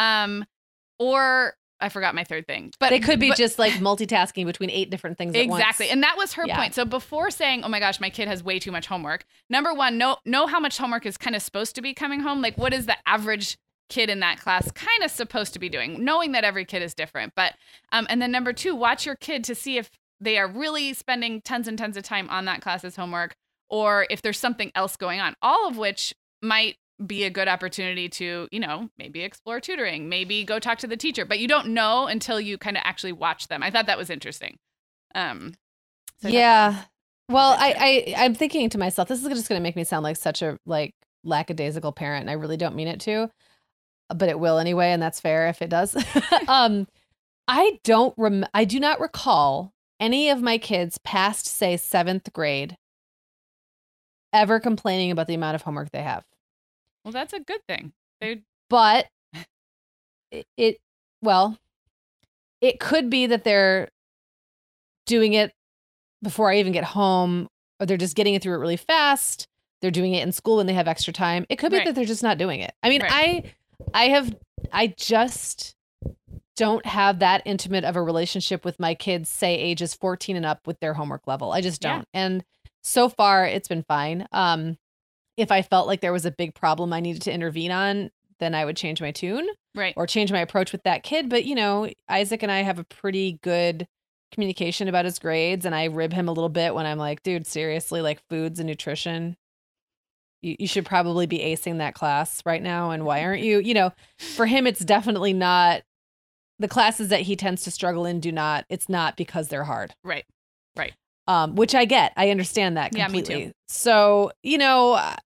B: Or I forgot my third thing. But
C: they could be just like multitasking between 8 different things at once.
B: Exactly. And that was her point. So before saying, oh my gosh, my kid has way too much homework, number one, know how much homework is kind of supposed to be coming home. Like, what is the average kid in that class kind of supposed to be doing, knowing that every kid is different. But and then number two, watch your kid to see if they are really spending tons and tons of time on that class's homework, or if there's something else going on, all of which might be a good opportunity to, maybe explore tutoring, maybe go talk to the teacher, but you don't know until you kind of actually watch them. I thought that was interesting. Well,
C: I'm thinking to myself, this is just going to make me sound like such a lackadaisical parent, and I really don't mean it to, but it will anyway, and that's fair if it does. I do not recall any of my kids past, say, 7th grade ever complaining about the amount of homework they have.
B: Well, that's a good thing.
C: But it could be that they're doing it before I even get home, or they're just getting it through it really fast. They're doing it in school when they have extra time. It could be that they're just not doing it. I mean, I just don't have that intimate of a relationship with my kids, say ages 14 and up, with their homework level. I just don't. Yeah. And so far it's been fine. If I felt like there was a big problem I needed to intervene on, then I would change my tune or change my approach with that kid. But, Isaac and I have a pretty good communication about his grades, and I rib him a little bit when I'm like, dude, seriously, like foods and nutrition, you should probably be acing that class right now. And why aren't you? For him, it's definitely not the classes that he tends to struggle in. It's not because they're hard.
B: Right.
C: Which I get. I understand that completely.
B: Yeah, me too.
C: So,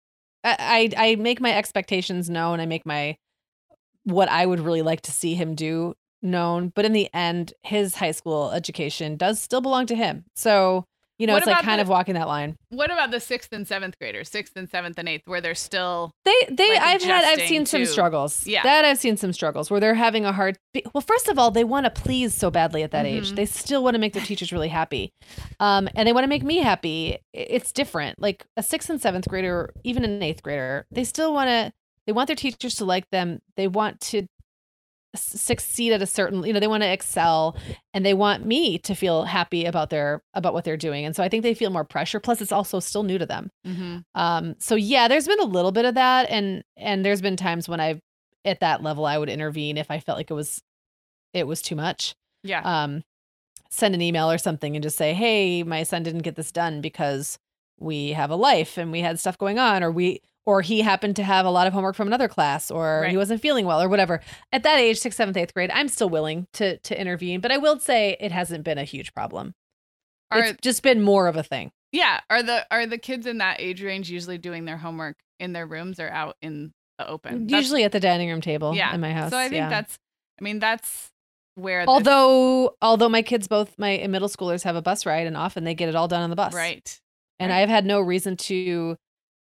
C: I make my expectations known. I make what I would really like to see him do known. But in the end, his high school education does still belong to him. So, it's like kind of walking that line.
B: What about the 6th and 7th graders, 6th and 7th and 8th, where they're still
C: I've seen some struggles.
B: Yeah.
C: I've seen some struggles where they're having a hard. Well, first of all, they want to please so badly at that age. They still want to make their teachers really happy, and they want to make me happy. It's different. Like a 6th and 7th grader, even an 8th grader, they still want to. They want their teachers to like them. They want to succeed at a certain, they want to excel, and they want me to feel happy about what they're doing. And so I think they feel more pressure. Plus it's also still new to them. So yeah, there's been a little bit of that. And there's been times when at that level, I would intervene if I felt like it was too much.
B: Yeah.
C: Send an email or something and just say, hey, my son didn't get this done because we have a life and we had stuff going on, or he happened to have a lot of homework from another class, or he wasn't feeling well, or whatever. At that age, 6th, 7th, 8th grade, I'm still willing to intervene, but I will say it hasn't been a huge problem. It's just been more of a thing.
B: Yeah. Are the kids in that age range usually doing their homework in their rooms or out in the open?
C: Usually at the dining room table in my house.
B: So I think that's where.
C: Although my kids, both my middle schoolers, have a bus ride, and often they get it all done on the bus.
B: Right.
C: And I've had no reason to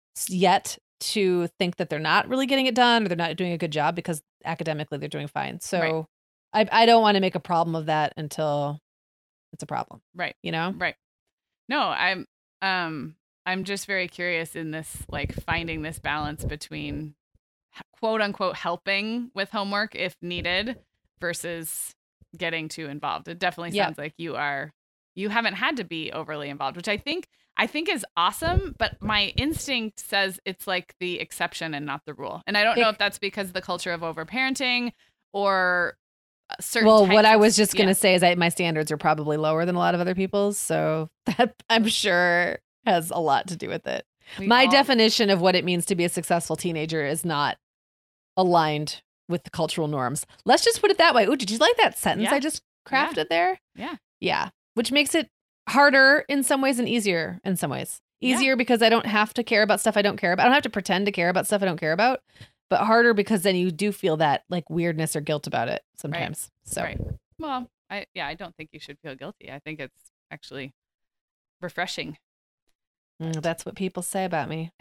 C: think that they're not really getting it done or they're not doing a good job, because academically they're doing fine. So I don't want to make a problem of that until it's a problem.
B: Right.
C: Right.
B: No, I'm just very curious in this, like, finding this balance between quote unquote helping with homework if needed versus getting too involved. It definitely sounds like you haven't had to be overly involved, which I think is awesome, but my instinct says it's like the exception and not the rule. And I don't know if that's because of the culture of overparenting or certain
C: what I was just going to say is that my standards are probably lower than a lot of other people's, so that I'm sure has a lot to do with it. My definition of what it means to be a successful teenager is not aligned with the cultural norms. Let's just put it that way. Ooh, did you like that sentence I just crafted there?
B: Yeah.
C: Yeah. Which makes it harder in some ways and easier in some ways. Easier because I don't have to care about stuff I don't care about. I don't have to pretend to care about stuff I don't care about. But harder because then you do feel that like weirdness or guilt about it sometimes.
B: Right. So, well, I don't think you should feel guilty. I think it's actually refreshing.
C: That's what people say about me.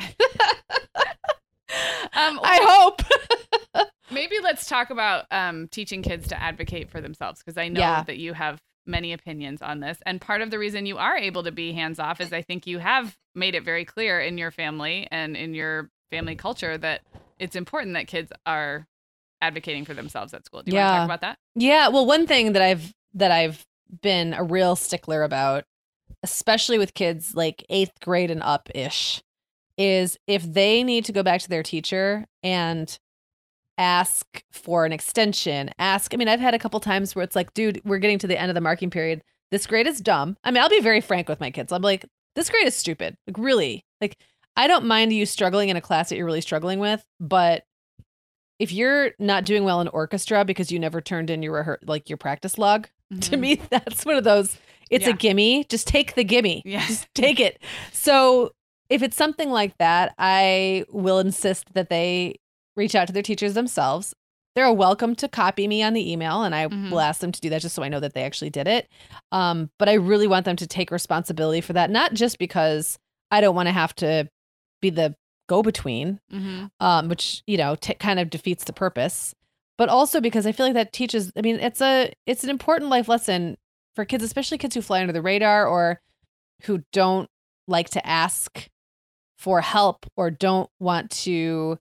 B: I hope. Maybe let's talk about teaching kids to advocate for themselves, because I know that you have many opinions on this. And part of the reason you are able to be hands off is I think you have made it very clear in your family and in your family culture that it's important that kids are advocating for themselves at school. Do you want to talk about that?
C: Yeah. Well, one thing that I've been a real stickler about, especially with kids like 8th grade and up-ish, is if they need to go back to their teacher and ask for an extension, I've had a couple times where it's like, dude, we're getting to the end of the marking period. This grade is dumb. I'll be very frank with my kids. I'm like, this grade is stupid. Like, really? Like, I don't mind you struggling in a class that you're really struggling with, but if you're not doing well in orchestra because you never turned in your practice log, to me, that's one of those, it's a gimme. Just take the gimme.
B: Yeah.
C: Just take it. So if it's something like that, I will insist that they reach out to their teachers themselves. They're welcome to copy me on the email, and I will ask them to do that just so I know that they actually did it. But I really want them to take responsibility for that, not just because I don't want to have to be the go-between, which, kind of defeats the purpose, but also because I feel like that teaches, it's an important life lesson for kids, especially kids who fly under the radar or who don't like to ask for help or don't want to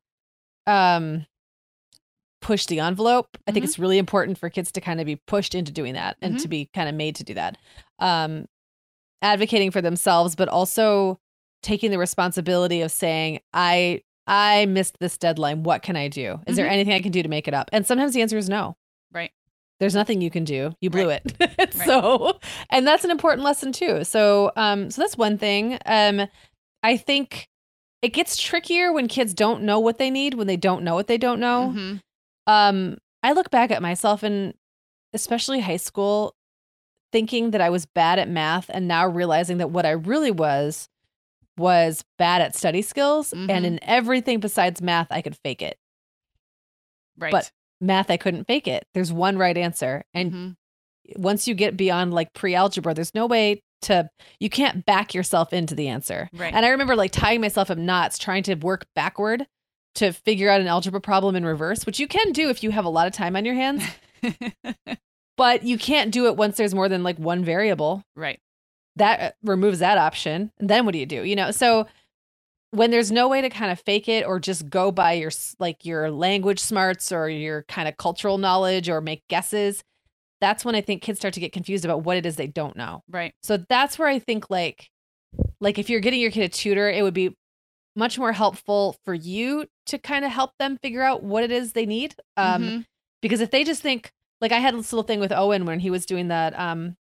C: push the envelope. I think it's really important for kids to kind of be pushed into doing that and to be kind of made to do that. Advocating for themselves, but also taking the responsibility of saying, I missed this deadline. What can I do? Is there anything I can do to make it up? And sometimes the answer is no.
B: Right.
C: There's nothing you can do. You blew it. So, and that's an important lesson too. So, so that's one thing. I think it gets trickier when kids don't know what they need, when they don't know what they don't know. I look back at myself, and especially high school, thinking that I was bad at math, and now realizing that what I really was was bad at study skills. And in everything besides math, I could fake it.
B: Right.
C: But math, I couldn't fake it. There's one right answer. And once you get beyond like pre-algebra, there's no way you can't back yourself into the answer.
B: Right.
C: And I remember like tying myself up knots, trying to work backward to figure out an algebra problem in reverse, which you can do if you have a lot of time on your hands. But you can't do it once there's more than like one variable.
B: Right.
C: That removes that option. And then what do you do? You know, so when there's no way to kind of fake it or just go by your language smarts or your kind of cultural knowledge or make guesses, that's when I think kids start to get confused about what it is they don't know.
B: Right.
C: So that's where I think like if you're getting your kid a tutor, it would be much more helpful for you to kind of help them figure out what it is they need. Because if they just think, like I had this little thing with Owen when he was doing that,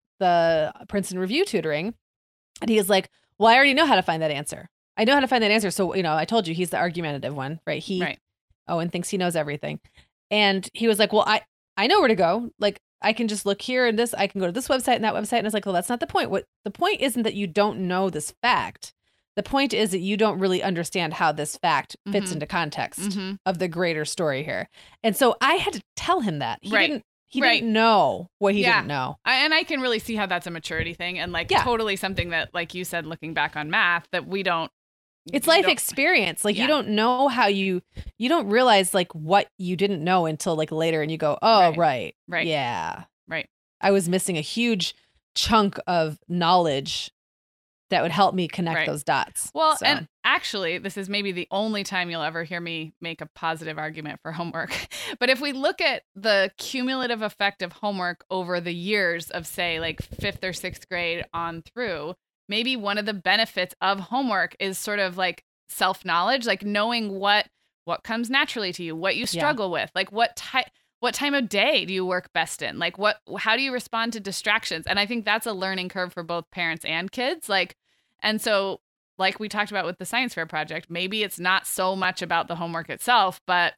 C: the Princeton Review tutoring, and he was like, well, I already know how to find that answer. I know how to find that answer. So, you know, I told you he's the argumentative one, right? Owen thinks he knows everything. And he was like, well, I know where to go. Like, I can just look here and this, I can go to this website and that website. And I was like, well, that's not the point. What the point isn't that you don't know this fact. The point is that you don't really understand how this fact fits into context of the greater story here. And so I had to tell him that. He didn't know what he didn't know.
B: And I can really see how that's a maturity thing and like totally something that, like you said, looking back on math, that we don't.
C: It's life experience. Like you don't know how you don't realize like what you didn't know until like later and you go, oh, right. Yeah.
B: Right.
C: I was missing a huge chunk of knowledge that would help me connect those dots.
B: Well, and actually, this is maybe the only time you'll ever hear me make a positive argument for homework. But if we look at the cumulative effect of homework over the years of, say, like 5th or 6th grade on through, maybe one of the benefits of homework is sort of like self-knowledge, like knowing what comes naturally to you, what you struggle with, like what time of day do you work best in? Like how do you respond to distractions? And I think that's a learning curve for both parents and kids. And so like we talked about with the science fair project, maybe it's not so much about the homework itself, but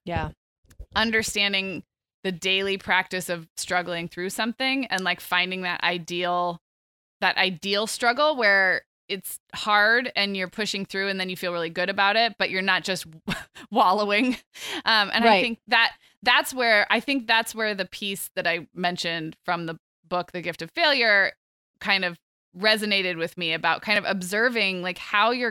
B: understanding the daily practice of struggling through something and like finding that ideal struggle where it's hard and you're pushing through and then you feel really good about it, but you're not just wallowing. I think that's where the piece that I mentioned from the book, The Gift of Failure, kind of resonated with me about kind of observing like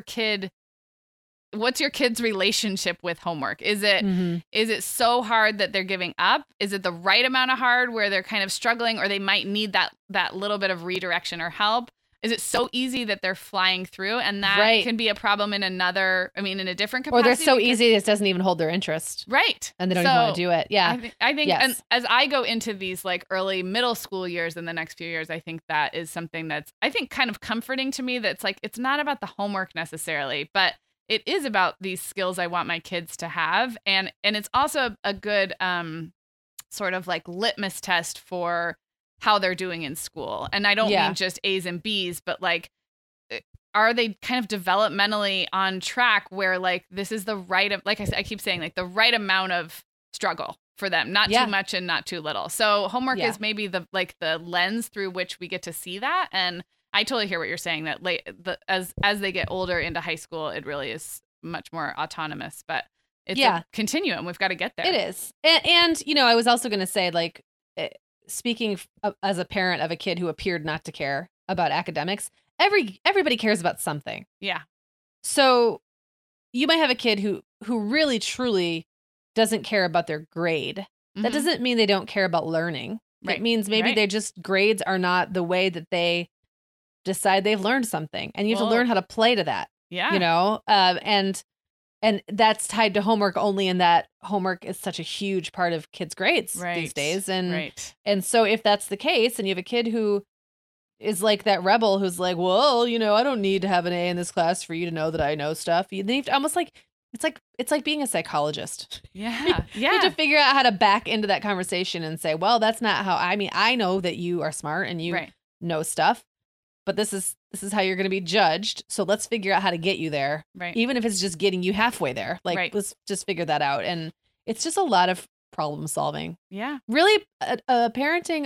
B: what's your kid's relationship with homework? Is it so hard that they're giving up? Is it the right amount of hard where they're kind of struggling or they might need that little bit of redirection or help? Is it so easy that they're flying through? And that can be a problem in in a different capacity.
C: Or they're so easy it doesn't even hold their interest.
B: Right.
C: And they don't even want to do it. Yeah.
B: I think and as I go into these like early middle school years in the next few years, I think that is something that's, I think, kind of comforting to me. That's like, it's not about the homework necessarily, but it is about these skills I want my kids to have. And it's also a good sort of like litmus test for how they're doing in school. And I don't mean just A's and B's, but like, are they kind of developmentally on track where like this is the right of, like I keep saying, like the right amount of struggle for them, not too much and not too little. So homework is maybe the lens through which we get to see that. And I totally hear what you're saying, that as they get older into high school, it really is much more autonomous, but it's a continuum. We've got to get there.
C: It is. And you know, I was also going to say, like, speaking as a parent of a kid who appeared not to care about academics, everybody cares about something.
B: Yeah.
C: So you might have a kid who really truly doesn't care about their grade. That doesn't mean they don't care about learning. It means maybe they just, grades are not the way that they decide they've learned something, and you have to learn how to play to that.
B: Yeah.
C: You know, and that's tied to homework only in that homework is such a huge part of kids' grades these days. And so if that's the case, and you have a kid who is like that rebel who's like, well, you know, I don't need to have an A in this class for you to know that I know stuff. You need to almost like, it's like being a psychologist.
B: Yeah.
C: You have to figure out how to back into that conversation and say, well, that's not how, I know that you are smart and you know stuff, but this is how you're going to be judged. So let's figure out how to get you there.
B: Right.
C: Even if it's just getting you halfway there. Like, let's just figure that out. And it's just a lot of problem solving.
B: Yeah.
C: Really, parenting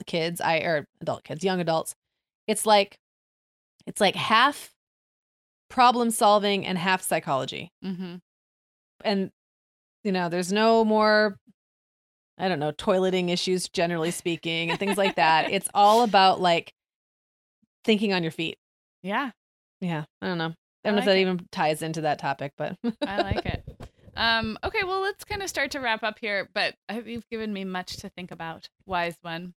C: young adults, it's like half problem solving and half psychology.
B: Mm-hmm.
C: And, there's no more, I don't know, toileting issues, generally speaking, and things like that. It's all about like thinking on your feet.
B: Yeah.
C: Yeah. I don't know. I don't know if that even ties into that topic, but
B: I like it. Okay, well, let's kind of start to wrap up here, but you've given me much to think about, wise one.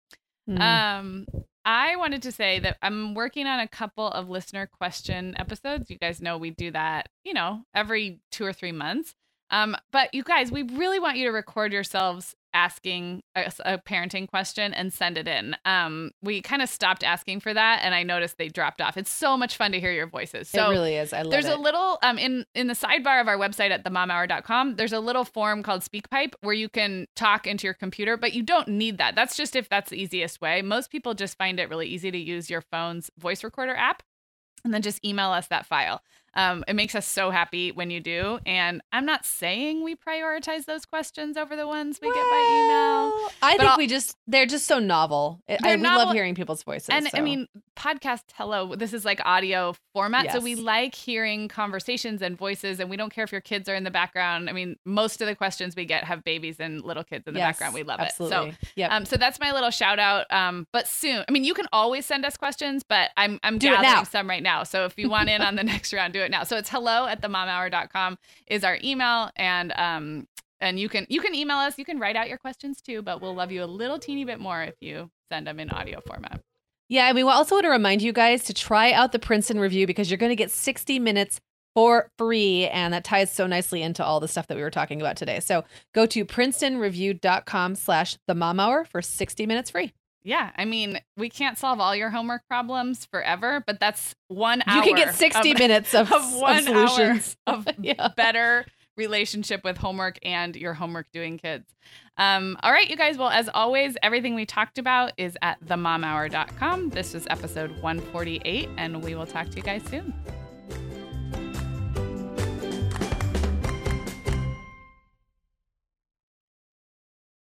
B: I wanted to say that I'm working on a couple of listener question episodes. You guys know we do that, every 2 or 3 months. But you guys, we really want you to record yourselves asking a parenting question and send it in. We kind of stopped asking for that, and I noticed they dropped off. It's so much fun to hear your voices. So
C: it really is. I love it.
B: There's a little in the sidebar of our website at themomhour.com. There's a little form called SpeakPipe where you can talk into your computer, but you don't need that. That's just if that's the easiest way. Most people just find it really easy to use your phone's voice recorder app and then just email us that file. It makes us so happy when you do. And I'm not saying we prioritize those questions over the ones we get by email.
C: I think they're just so novel. We love hearing people's voices.
B: And I mean, podcast, hello, this is like audio format.
C: Yes.
B: So we like hearing conversations and voices, and we don't care if your kids are in the background. I mean, most of the questions we get have babies and little kids in the background. We love
C: absolutely.
B: it. So, so that's my little shout out. But soon, I mean, you can always send us questions, but I'm gathering some right now. So if you want in on the next round, do it now. So it's hello@themomhour.com is our email. And you can email us. You can write out your questions too, but we'll love you a little teeny bit more if you send them in audio format.
C: Yeah, and we also want to remind you guys to try out the Princeton Review because you're going to get 60 minutes for free, and that ties so nicely into all the stuff that we were talking about today. So go to princetonreview.com/themomhour for 60 minutes free.
B: Yeah, I mean, we can't solve all your homework problems forever, but that's 1 hour.
C: You can get 60 minutes of solutions.
B: Of better relationship with homework and your homework doing kids. All right, you guys. Well, as always, everything we talked about is at themomhour.com. This was episode 148, and we will talk to you guys soon.